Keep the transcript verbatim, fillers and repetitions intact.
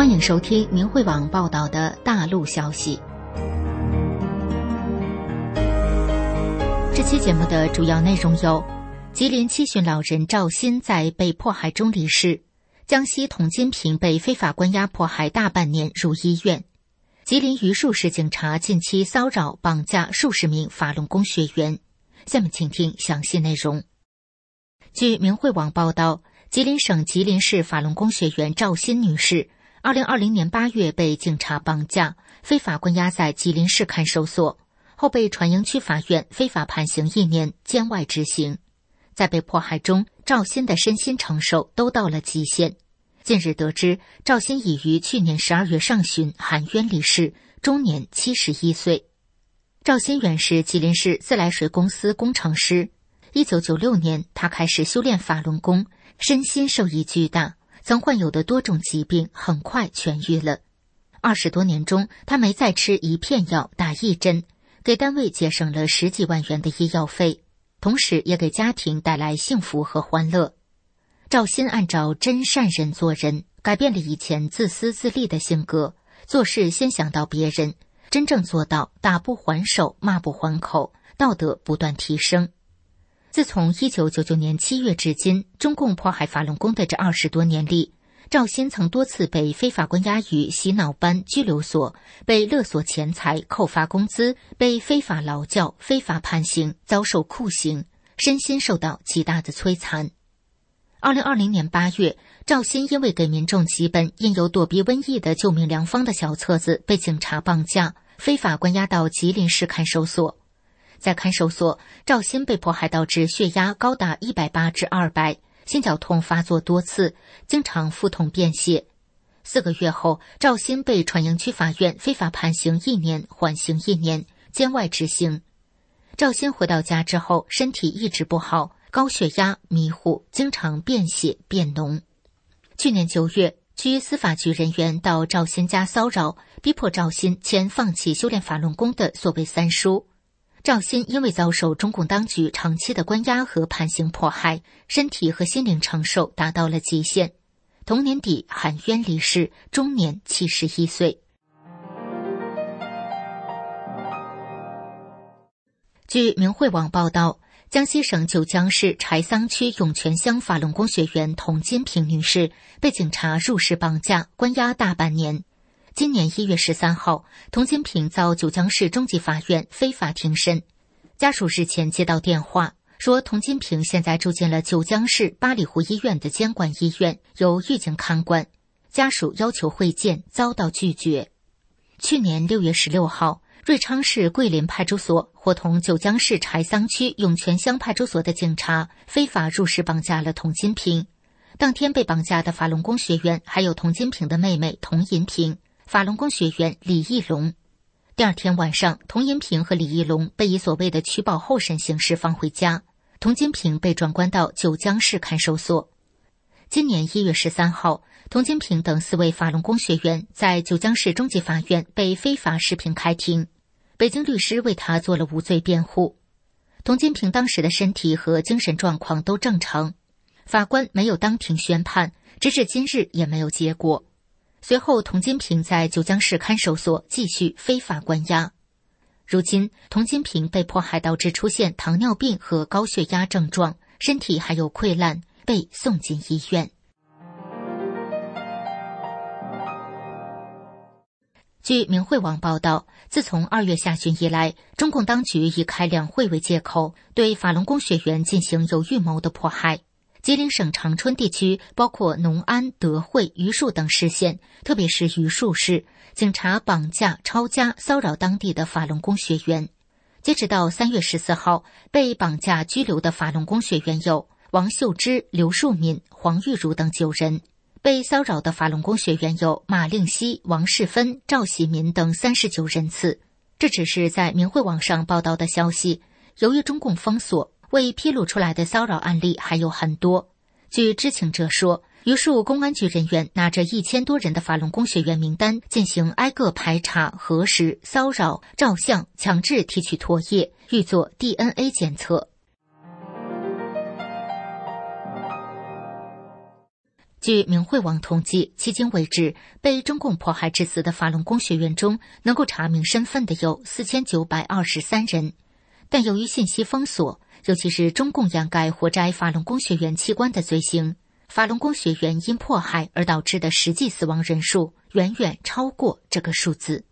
欢迎收听明慧网报道的大陆消息。这期节目的主要内容有：吉林七旬老人赵鑫在被迫害中离世；江西童金平被非法关押迫害大半年入医院；吉林榆树市警察近期骚扰绑架数十名法轮功学员。下面请听详细内容。据明慧网报道，吉林省吉林市法轮功学员赵鑫女士二零二零年八月被警察绑架，非法关押在吉林市看守所，后被船营区法院非法判刑一年，监外执行。在被迫害中，赵鑫的身心承受都到了极限。近日得知，赵鑫已于去年十二月上旬含冤离世，终年七十一岁。赵鑫原是吉林市自来水公司工程师。一九九六年，他开始修炼法轮功，身心受益巨大，曾患有的多种疾病很快痊愈了。二十多年中，他没再吃一片药，打一针，给单位节省了十几万元的医药费，同时也给家庭带来幸福和欢乐。赵鑫按照真善人做人，改变了以前自私自利的性格，做事先想到别人，真正做到打不还手，骂不还口，道德不断提升。自从一九九九年七月至今，中共迫害法轮功的这二十多年里，赵鑫曾多次被非法关押于洗脑班、拘留所，被勒索钱财、扣发工资，被非法劳教、非法判刑，遭受酷刑，身心受到极大的摧残。二零二零年八月，赵鑫因为给民众几本印有躲避瘟疫的救命良方的小册子，被警察绑架，非法关押到吉林市看守所。在看守所，赵鑫被迫害导致血压高达一百八至二百，心绞痛发作多次，经常腹痛便泻。四个月后，赵鑫被船营区法院非法判刑一年，缓刑一年，监外执行。赵鑫回到家之后，身体一直不好，高血压、迷糊，经常便血便脓。去年九月，区司法局人员到赵鑫家骚扰，逼迫赵鑫签放弃修炼法轮功的所谓三书。赵鑫因为遭受中共当局长期的关押和判刑迫害，身体和心灵承受达到了极限。同年底含冤离世，终年七十一岁。据明慧网报道，江西省九江市柴桑区涌泉乡法轮功学员童金平女士被警察入室绑架，关押大半年。今年一月十三号，童金平遭九江市中级法院非法庭审。家属日前接到电话，说童金平现在住进了九江市八里湖医院的监管医院，由狱警看管。家属要求会见，遭到拒绝。去年六月十六号，瑞昌市桂林派出所伙同九江市柴桑区涌泉乡派出所的警察非法入室绑架了童金平。当天被绑架的法轮功学员还有童金平的妹妹童银平，法轮功学员李义龙。第二天晚上，童银平和李义龙被以所谓的取保候审形式放回家，童金平被转关到九江市看守所。今年一月十三号，童金平等四位法轮功学员在九江市中级法院被非法视频开庭，北京律师为他做了无罪辩护。童金平当时的身体和精神状况都正常，法官没有当庭宣判，直至今日也没有结果。随后，童金平在九江市看守所继续非法关押。如今，童金平被迫害导致出现糖尿病和高血压症状，身体还有溃烂，被送进医院。据明慧网报道，自从二月下旬以来，中共当局以开两会为借口，对法轮功学员进行有预谋的迫害。吉林省长春地区包括农安、德惠、榆树等市县，特别是榆树市，警察绑架、抄家、骚扰当地的法轮功学员。截止到三月十四号，被绑架拘留的法轮功学员有王秀芝、刘树敏、黄玉茹等九人。被骚扰的法轮功学员有马令熙、王世芬、赵喜民等三十九人次。这只是在明慧网上报道的消息，由于中共封锁，未披露出来的骚扰案例还有很多。据知情者说，榆树公安局人员拿着一千多人的法轮功学员名单进行挨个排查、核实、骚扰、照相、强制提取唾液，预做 D N A 检测。 据明慧网统计，迄今为止被中共迫害致死的法轮功学员中，能够查明身份的有四千九百二十三人。但由于信息封锁，尤其是中共掩盖活摘法轮功学员器官的罪行，法轮功学员因迫害而导致的实际死亡人数远远超过这个数字。